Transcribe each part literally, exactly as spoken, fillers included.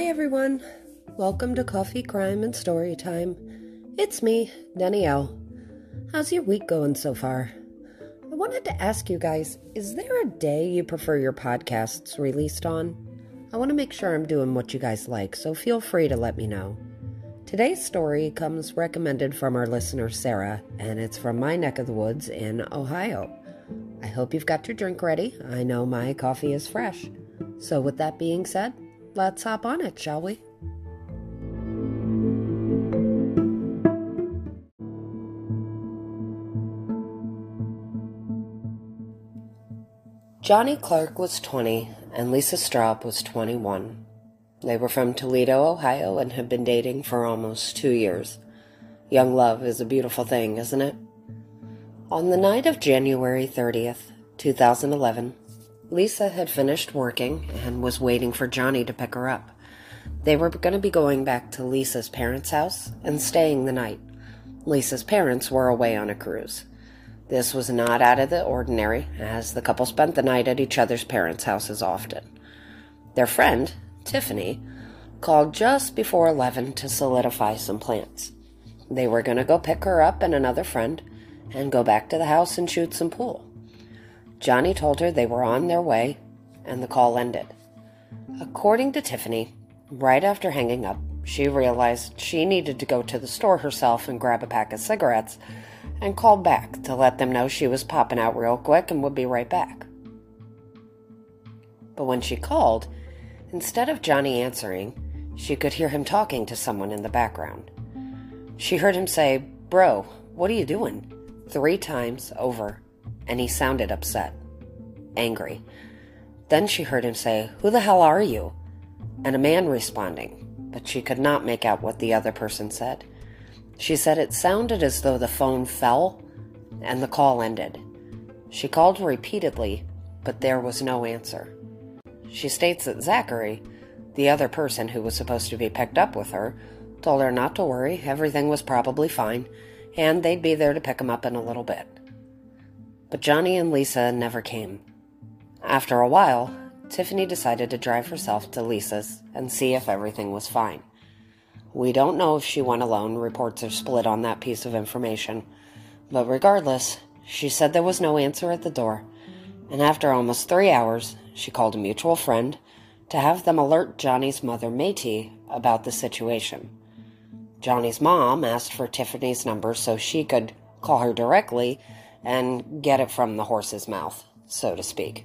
everyone. Welcome to Coffee, Crime, and Story Time. It's me, Danielle. How's your week going so far? I wanted to ask you guys, is there a day you prefer your podcasts released on? I want to make sure I'm doing what you guys like, so feel free to let me know. Today's story comes recommended from our listener, Sarah, and it's from my neck of the woods in Ohio. I hope you've got your drink ready. I know my coffee is fresh. So with that being said, let's hop on it, shall we? Johnny Clark was twenty, and Lisa Straub was twenty-one. They were from Toledo, Ohio, and had been dating for almost two years. Young love is a beautiful thing, isn't it? On the night of January thirtieth, two thousand eleven, Lisa had finished working and was waiting for Johnny to pick her up. They were going to be going back to Lisa's parents' house and staying the night. Lisa's parents were away on a cruise. This was not out of the ordinary, as the couple spent the night at each other's parents' houses often. Their friend, Tiffany, called just before eleven to solidify some plans. They were going to go pick her up and another friend and go back to the house and shoot some pool. Johnny told her they were on their way, and the call ended. According to Tiffany, right after hanging up, she realized she needed to go to the store herself and grab a pack of cigarettes, and called back to let them know she was popping out real quick and would be right back. But when she called, instead of Johnny answering, she could hear him talking to someone in the background. She heard him say, "Bro, what are you doing?" three times over, and he sounded upset, angry. Then she heard him say, "Who the hell are you?" and a man responding, but she could not make out what the other person said. She said it sounded as though the phone fell and the call ended. She called repeatedly, but there was no answer. She states that Zachary, the other person who was supposed to be picked up with her, told her not to worry, everything was probably fine, and they'd be there to pick him up in a little bit. But Johnny and Lisa never came. After a while, Tiffany decided to drive herself to Lisa's and see if everything was fine. We don't know if she went alone, reports are split on that piece of information, but regardless, she said there was no answer at the door, and after almost three hours, she called a mutual friend to have them alert Johnny's mother, Métis, about the situation. Johnny's mom asked for Tiffany's number so she could call her directly and get it from the horse's mouth, so to speak.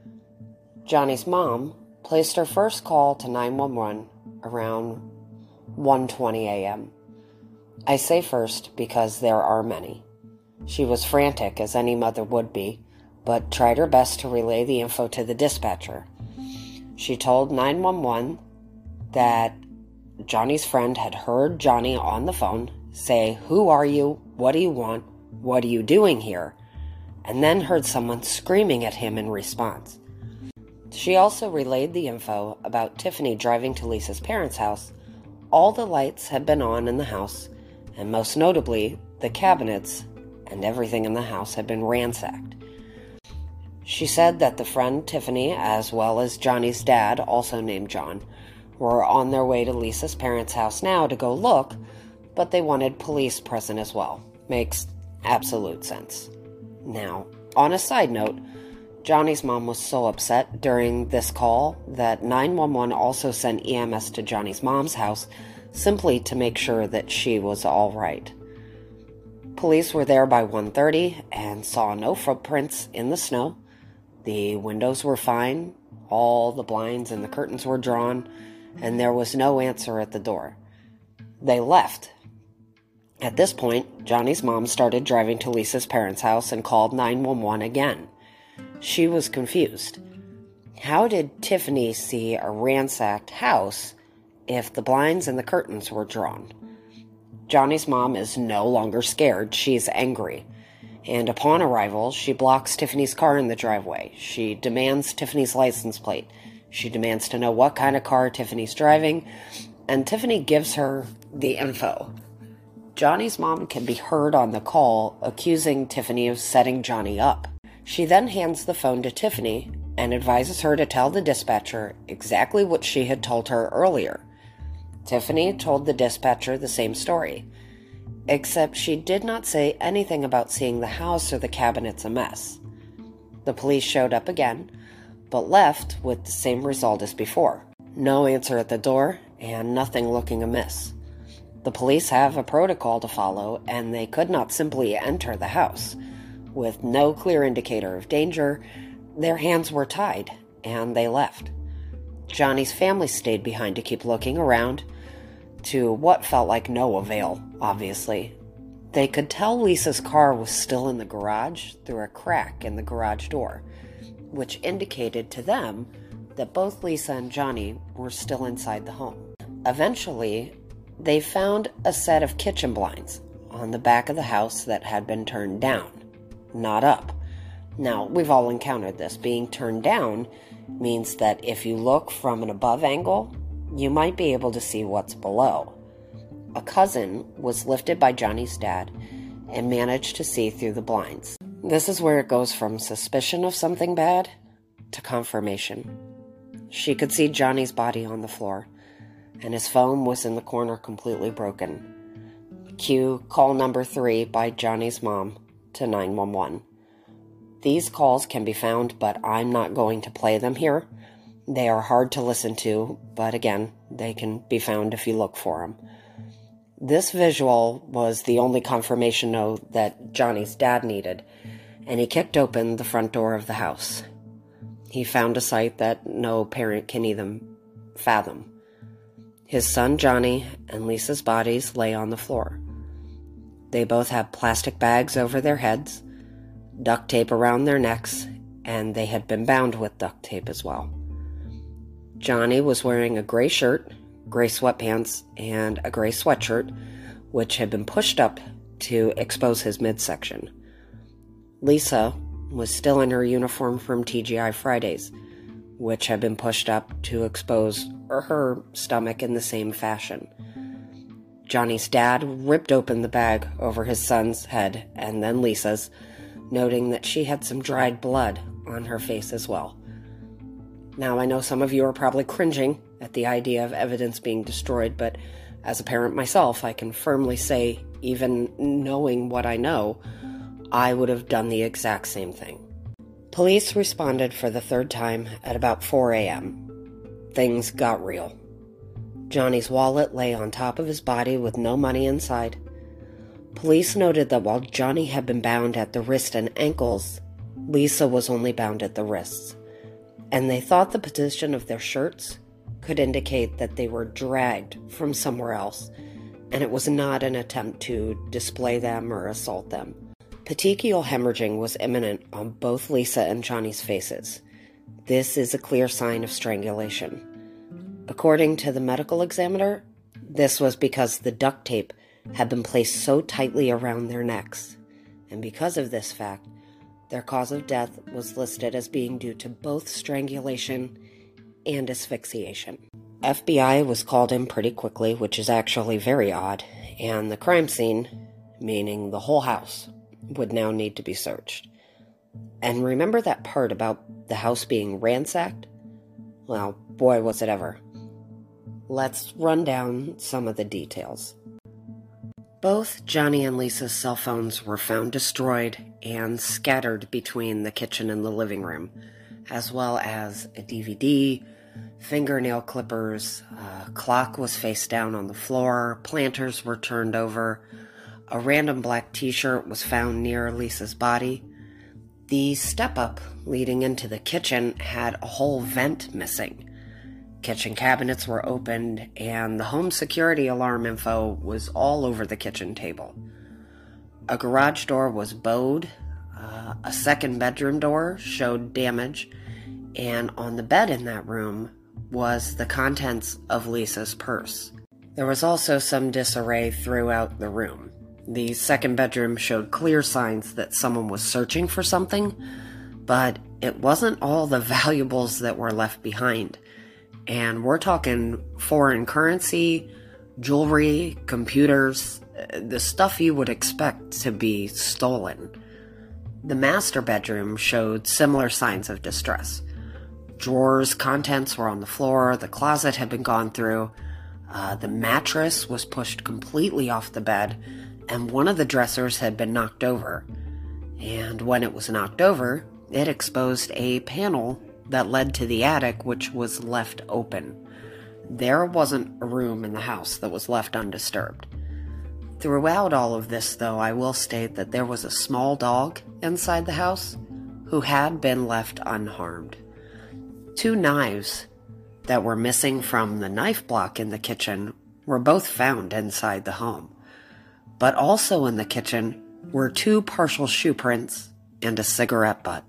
Johnny's mom placed her first call to nine one one around one twenty a.m. I say first because there are many. She was frantic, as any mother would be, but tried her best to relay the info to the dispatcher. She told nine one one that Johnny's friend had heard Johnny on the phone say, "Who are you? What do you want? What are you doing here?" and then heard someone screaming at him in response. She also relayed the info about Tiffany driving to Lisa's parents' house. All the lights had been on in the house, and most notably, the cabinets and everything in the house had been ransacked. She said that the friend Tiffany, as well as Johnny's dad, also named John, were on their way to Lisa's parents' house now to go look, but they wanted police present as well. Makes absolute sense. Now, on a side note, Johnny's mom was so upset during this call that nine one one also sent E M S to Johnny's mom's house simply to make sure that she was all right. Police were there by one thirty and saw no footprints in the snow. The windows were fine, all the blinds and the curtains were drawn, and there was no answer at the door. They left. At this point, Johnny's mom started driving to Lisa's parents' house and called nine one one again. She was confused. How did Tiffany see a ransacked house if the blinds and the curtains were drawn? Johnny's mom is no longer scared. She's angry. And upon arrival, she blocks Tiffany's car in the driveway. She demands Tiffany's license plate. She demands to know what kind of car Tiffany's driving, and Tiffany gives her the info. Johnny's mom can be heard on the call accusing Tiffany of setting Johnny up. She then hands the phone to Tiffany and advises her to tell the dispatcher exactly what she had told her earlier. Tiffany told the dispatcher the same story, except she did not say anything about seeing the house or the cabinets a mess. The police showed up again, but left with the same result as before. No answer at the door, and nothing looking amiss. The police have a protocol to follow, and they could not simply enter the house. With no clear indicator of danger, their hands were tied, and they left. Johnny's family stayed behind to keep looking around, to what felt like no avail, obviously. They could tell Lisa's car was still in the garage through a crack in the garage door, which indicated to them that both Lisa and Johnny were still inside the home. Eventually, they found a set of kitchen blinds on the back of the house that had been turned down, not up. Now, we've all encountered this. Being turned down means that if you look from an above angle, you might be able to see what's below. A cousin was lifted by Johnny's dad and managed to see through the blinds. This is where it goes from suspicion of something bad to confirmation. She could see Johnny's body on the floor, and his phone was in the corner completely broken. Cue call number three by Johnny's mom to nine one one. These calls can be found, but I'm not going to play them here. They are hard to listen to, but again, they can be found if you look for them. This visual was the only confirmation note that Johnny's dad needed, and he kicked open the front door of the house. He found a sight that no parent can even fathom. His son Johnny and Lisa's bodies lay on the floor. They both had plastic bags over their heads, duct tape around their necks, and they had been bound with duct tape as well. Johnny was wearing a gray shirt, gray sweatpants, and a gray sweatshirt, which had been pushed up to expose his midsection. Lisa was still in her uniform from T G I Fridays, which had been pushed up to expose her stomach in the same fashion. Johnny's dad ripped open the bag over his son's head and then Lisa's, noting that she had some dried blood on her face as well. Now, I know some of you are probably cringing at the idea of evidence being destroyed, but as a parent myself, I can firmly say, even knowing what I know, I would have done the exact same thing. Police responded for the third time at about four a.m. Things got real. Johnny's wallet lay on top of his body with no money inside. Police noted that while Johnny had been bound at the wrist and ankles, Lisa was only bound at the wrists, and they thought the position of their shirts could indicate that they were dragged from somewhere else, and it was not an attempt to display them or assault them. Petechial hemorrhaging was imminent on both Lisa and Johnny's faces. This is a clear sign of strangulation. According to the medical examiner, this was because the duct tape had been placed so tightly around their necks, and because of this fact, their cause of death was listed as being due to both strangulation and asphyxiation. F B I was called in pretty quickly, which is actually very odd, and the crime scene, meaning the whole house, would now need to be searched. And remember that part about the house being ransacked? Well, boy, was it ever. Let's run down some of the details. Both Johnny and Lisa's cell phones were found destroyed and scattered between the kitchen and the living room, as well as a D V D, fingernail clippers, a clock was face down on the floor, planters were turned over, a random black t-shirt was found near Lisa's body. The step-up leading into the kitchen had a whole vent missing. Kitchen cabinets were opened, and the home security alarm info was all over the kitchen table. A garage door was bowed, uh, a second bedroom door showed damage, and on the bed in that room was the contents of Lisa's purse. There was also some disarray throughout the room. The second bedroom showed clear signs that someone was searching for something, but it wasn't all the valuables that were left behind. And we're talking foreign currency, jewelry, computers, the stuff you would expect to be stolen. The master bedroom showed similar signs of distress. Drawers' contents were on the floor, the closet had been gone through, Uh, the mattress was pushed completely off the bed, and one of the dressers had been knocked over. And when it was knocked over, it exposed a panel that led to the attic, which was left open. There wasn't a room in the house that was left undisturbed. Throughout all of this, though, I will state that there was a small dog inside the house who had been left unharmed. Two knives that were missing from the knife block in the kitchen were both found inside the home. But also in the kitchen were two partial shoe prints and a cigarette butt.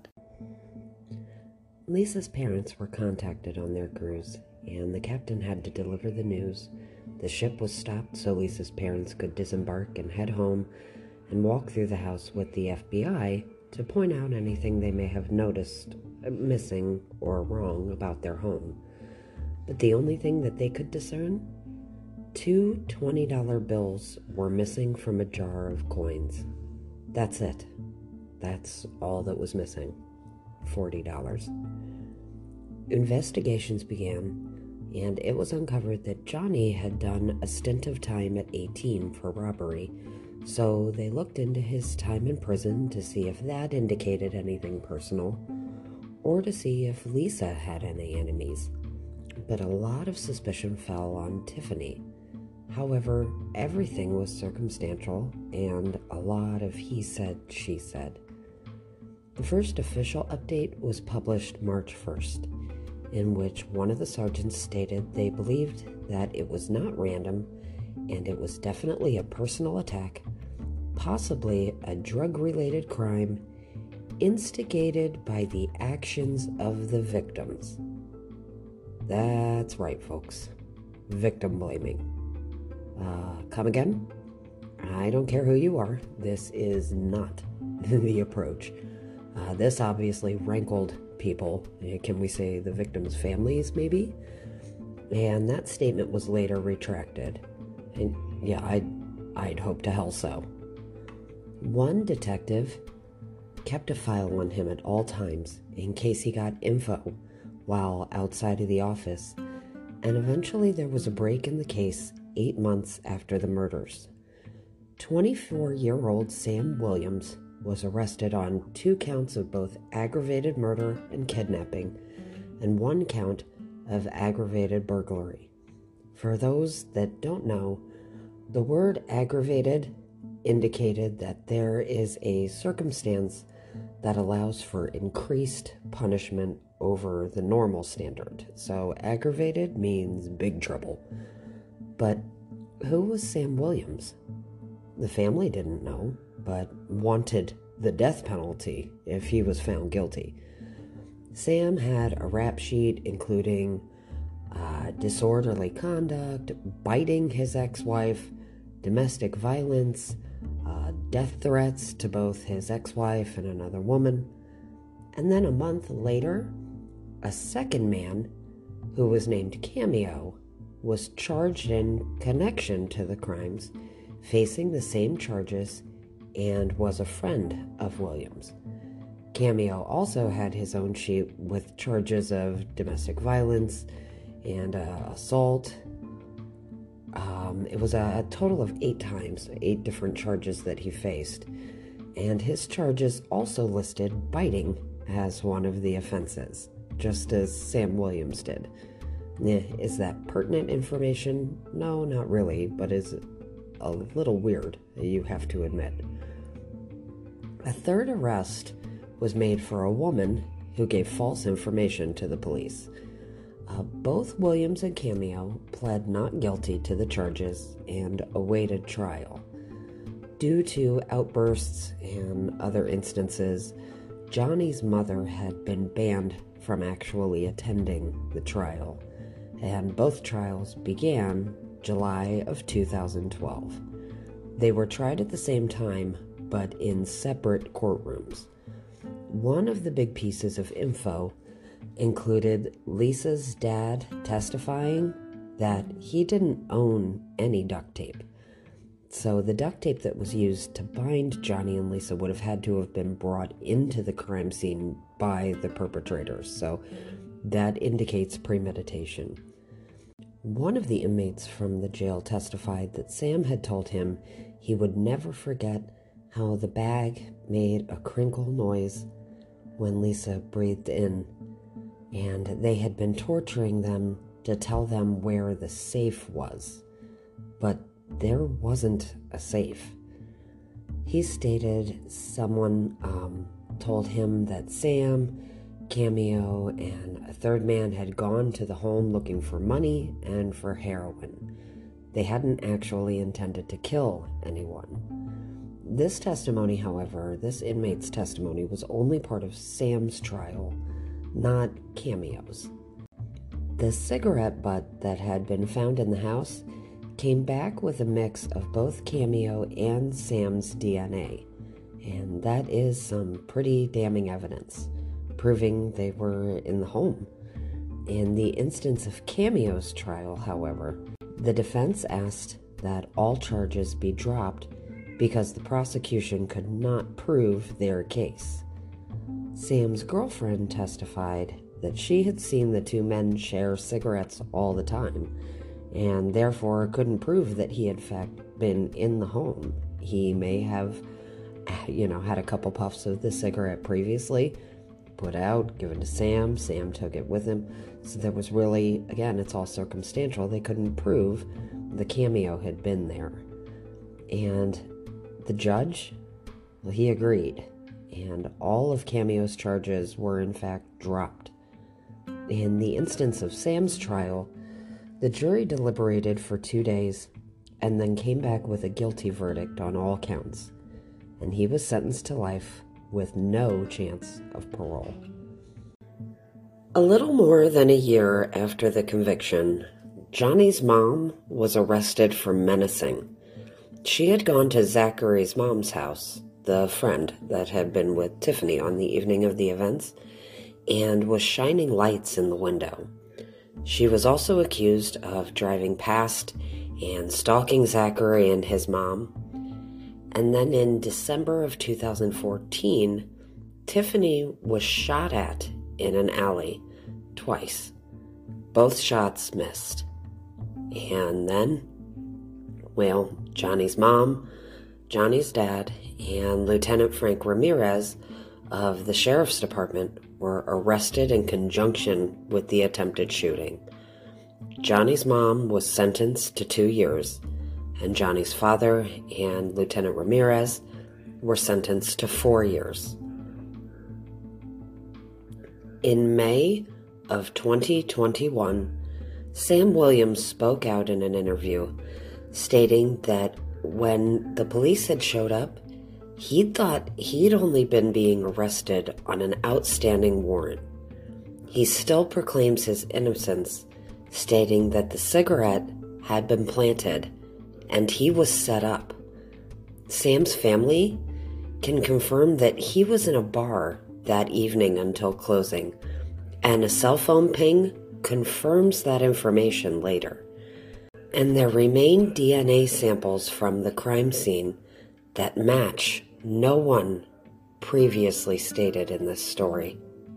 Lisa's parents were contacted on their cruise, and the captain had to deliver the news. The ship was stopped so Lisa's parents could disembark and head home and walk through the house with the F B I to point out anything they may have noticed missing or wrong about their home. But the only thing that they could discern? Two twenty dollar bills were missing from a jar of coins. That's it. That's all that was missing. forty dollars. Investigations began, and it was uncovered that Johnny had done a stint of time at eighteen for robbery, so they looked into his time in prison to see if that indicated anything personal, or to see if Lisa had any enemies. But a lot of suspicion fell on Tiffany. However, everything was circumstantial, and a lot of he said, she said. The first official update was published March first, in which one of the sergeants stated they believed that it was not random and it was definitely a personal attack, possibly a drug-related crime instigated by the actions of the victims. That's right, folks. Victim blaming. Uh, come again? I don't care who you are. This is not the approach. Uh, this obviously rankled people. Can we say the victims' families, maybe? And that statement was later retracted. And yeah, I'd, I'd hope to hell so. One detective kept a file on him at all times in case he got info while outside of the office, and eventually there was a break in the case eight months after the murders. twenty-four-year-old Sam Williams was arrested on two counts of both aggravated murder and kidnapping, and one count of aggravated burglary. For those that don't know, the word aggravated indicated that there is a circumstance that allows for increased punishment over the normal standard. So aggravated means big trouble. But who was Sam Williams? The family didn't know, but wanted the death penalty if he was found guilty. Sam had a rap sheet including uh, disorderly conduct, biting his ex-wife, domestic violence, uh, death threats to both his ex-wife and another woman. And then a month later, a second man, who was named Cameo, was charged in connection to the crimes, facing the same charges, and was a friend of Williams. Cameo also had his own sheet with charges of domestic violence and uh, assault. Um, it was a, a total of eight times, eight different charges that he faced. And his charges also listed biting as one of the offenses, just as Sam Williams did. Eh, is that pertinent information? No, not really, but is a little weird, you have to admit. A third arrest was made for a woman who gave false information to the police. Uh, both Williams and Cameo pled not guilty to the charges and awaited trial. Due to outbursts and other instances, Johnny's mother had been banned from actually attending the trial, and both trials began July of two thousand twelve. They were tried at the same time, but in separate courtrooms. One of the big pieces of info included Lisa's dad testifying that he didn't own any duct tape. So the duct tape that was used to bind Johnny and Lisa would have had to have been brought into the crime scene by the perpetrators. So that indicates premeditation. One of the inmates from the jail testified that Sam had told him he would never forget how the bag made a crinkle noise when Lisa breathed in, and they had been torturing them to tell them where the safe was. But there wasn't a safe. He stated someone um, told him that Sam, Cameo, and a third man had gone to the home looking for money and for heroin. They hadn't actually intended to kill anyone. This testimony, however, this inmate's testimony, was only part of Sam's trial, not Cameo's. The cigarette butt that had been found in the house came back with a mix of both Cameo and Sam's D N A, and that is some pretty damning evidence, proving they were in the home. In the instance of Cameo's trial, however, the defense asked that all charges be dropped because the prosecution could not prove their case. Sam's girlfriend testified that she had seen the two men share cigarettes all the time, and therefore couldn't prove that he had in fact been in the home. He may have, you know, had a couple puffs of the cigarette previously, put out, given to Sam, Sam took it with him. So there was really, again, it's all circumstantial. They couldn't prove the Cameo had been there. And the judge, well, he agreed. And all of Cameo's charges were in fact dropped. In the instance of Sam's trial, the jury deliberated for two days and then came back with a guilty verdict on all counts. And he was sentenced to life with no chance of parole. A little more than a year after the conviction, Johnny's mom was arrested for menacing. She had gone to Zachary's mom's house, the friend that had been with Tiffany on the evening of the events, and was shining lights in the window. She was also accused of driving past and stalking Zachary and his mom. And then in December of two thousand fourteen, Tiffany was shot at in an alley twice. Both shots missed. And then, well, Johnny's mom, Johnny's dad, and Lieutenant Frank Ramirez of the Sheriff's Department were arrested in conjunction with the attempted shooting. Johnny's mom was sentenced to two years, and Johnny's father and Lieutenant Ramirez were sentenced to four years. In May of twenty twenty-one, Sam Williams spoke out in an interview, stating that when the police had showed up, he thought he'd only been being arrested on an outstanding warrant. He still proclaims his innocence, stating that the cigarette had been planted and he was set up. Sam's family can confirm that he was in a bar that evening until closing, and a cell phone ping confirms that information later. And there remain D N A samples from the crime scene that match no one previously stated in this story.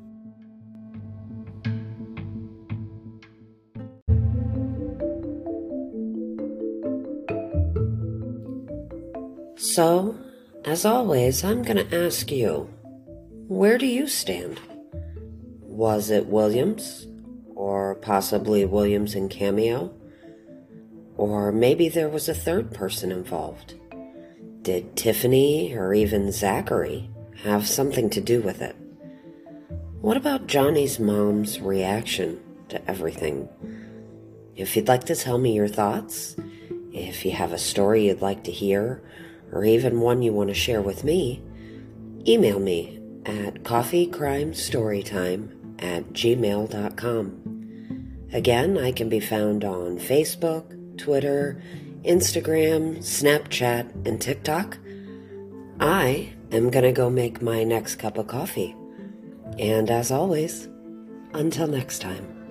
So, as always, I'm going to ask you, where do you stand? Was it Williams? Or possibly Williams and Cameo? Or maybe there was a third person involved? Did Tiffany or even Zachary have something to do with it? What about Johnny's mom's reaction to everything? If you'd like to tell me your thoughts, if you have a story you'd like to hear, or even one you want to share with me, email me at coffeecrimestorytime at gmail dot com. Again, I can be found on Facebook, Twitter, Instagram, Snapchat, and TikTok. I am going to go make my next cup of coffee. And as always, until next time.